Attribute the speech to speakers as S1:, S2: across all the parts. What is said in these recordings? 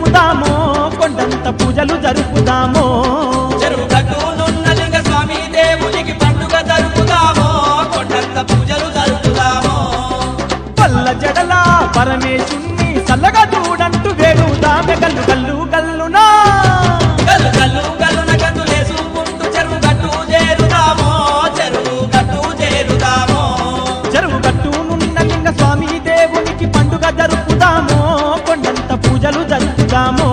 S1: జరుపుదామో కొండంత పూజలు జరుపుదామో
S2: చెరువు గట్టునున్న లింగ స్వామి దేవునికి పండుగ జరుపుదామో కొండంత పూజలు జరుపుదామో
S1: పల్ల జడల పరమేశుణ్ణి చల్లగా చూడంటూ వేడుదామె గల్లు గల్లు గల్లునా
S2: గల్లు గల్లు గల్లున గంతులేసుకుంటూ చెరువు గట్టు చేరుదామో చెరువు గట్టు చేరుదామో
S1: చెరువు గట్టునున్న లింగ స్వామి దేవునికి పండుగ జరుపుదామో కొండంత పూజలు జరుపుదామో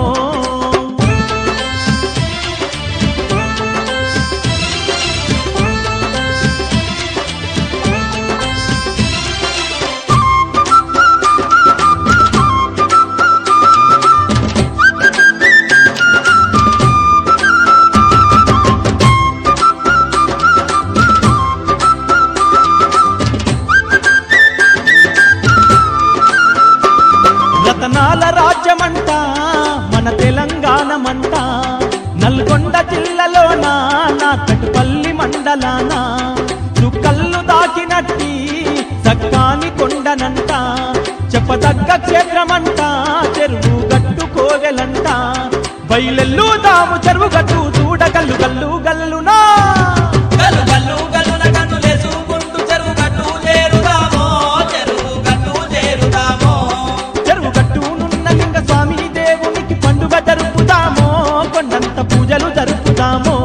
S1: రతనాల రాజ్యమంట మన తెలంగాణమంట నల్గొండ జిల్లాలోన నా కటుపల్లి మండలాన చుక్కళ్ళు దాకినట్టి సక్కాని కొండనంట చెప్పదగ్గ క్షేత్రమంట చెరువు గట్టు కోవెలంట బయలెల్లు దాము చెరువు గట్టు చూడ గల్లు గల్లు గల్లునా
S2: గల్లు గల్లు గల్లున గంతులేసుకుంటూ చెరువు గట్టు చేరుదామో చెరువు గట్టు చేరుదామో
S1: చెరువు గట్టునున్న లింగ స్వామి దేవునికి పండుగ జరుపుదామో కొండంత పూజలు జరుపుదామో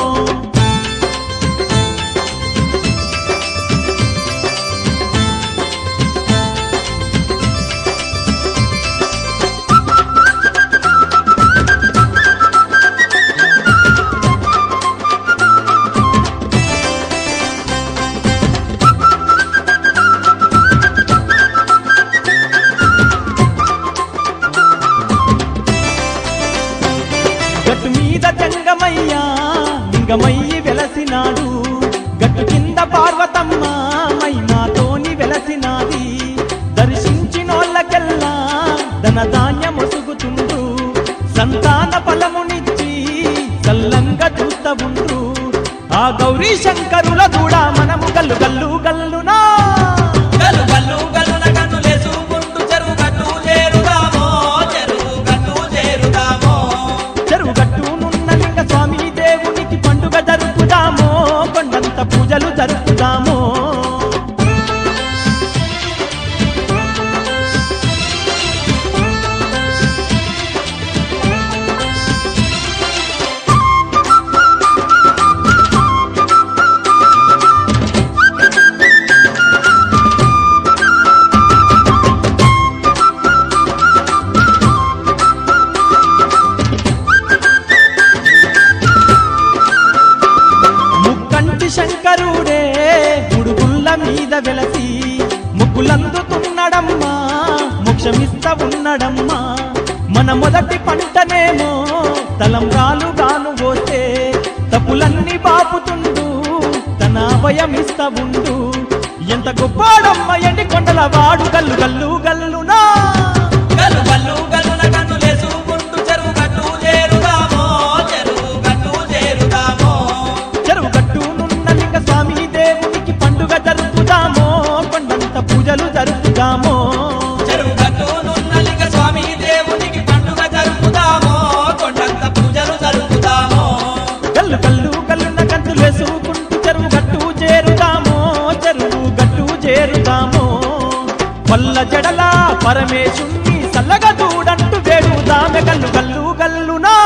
S1: గట్టు మీద జంగమయ్య లింగమయ్యి వెలసినాడు గట్టు కింద పార్వతమ్మ మైనాతోని వెలసినాది దర్శించినోళ్ళకెల్లా ధన ధాన్యం ఒసుగుతుండు సంతాన ఫలమునిచ్చి చల్లంగా చూస్తా ఉండు ఆ గౌరీ శంకరుల దూడ మనము గల్లు గల్లు గల్లునా
S2: గల్లు గల్లు గల్లున గంతులేసుకుంటూ చెరువు గట్టు చేరుదామో చెరువు గట్టు చేరుదామో
S1: చెరువు గట్టునున్న లింగ స్వామి దేవునికి పండుగ జరుపుదామో కొండంత పూజలు జరుపుదామో ముక్కంటి శంకరుడే ముడుగుళ్ళ మీద వెలసి ముగ్గులందుతున్నాడమ్మా మోక్షమిస్త ఉన్నడమ్మా మన మొదటి పంటనేమో తలంబ్రాలుగాను పోతే తప్పులన్నీ బాపుతుండు తన అభయమిస్త ఉండు ఎంత గొప్పాడమ్మ ఎండి కొండల వాడు గల్లు గల్లు గల్లునా
S2: గల్లు గల్లు గల్లున గంతులేసుకుంటూ చెరువు గట్టు చేరుదామో చెరువు గట్టు చేరుదామో
S1: చెరువు గట్టునున్న లింగ స్వామి దేవునికి పండుగ జరుపుదామో కొండంత పూజలు జరుపుదామో
S2: చెరువు గట్టునున్న లింగ స్వామి దేవునికి పండుగ జరుపుదామో కొండంత పూజలు జరుపుదామో
S1: గల్లు గల్లు గల్లున గంతులు వేసుకుంటూ చెరువు గట్టు చేరుదామో చెరువు గట్టు చేరుదామో పల్ల జడల పరమేశుణ్ణి చల్లగా చూడంటూ వేడుదామె గల్లు గల్లు గల్లునా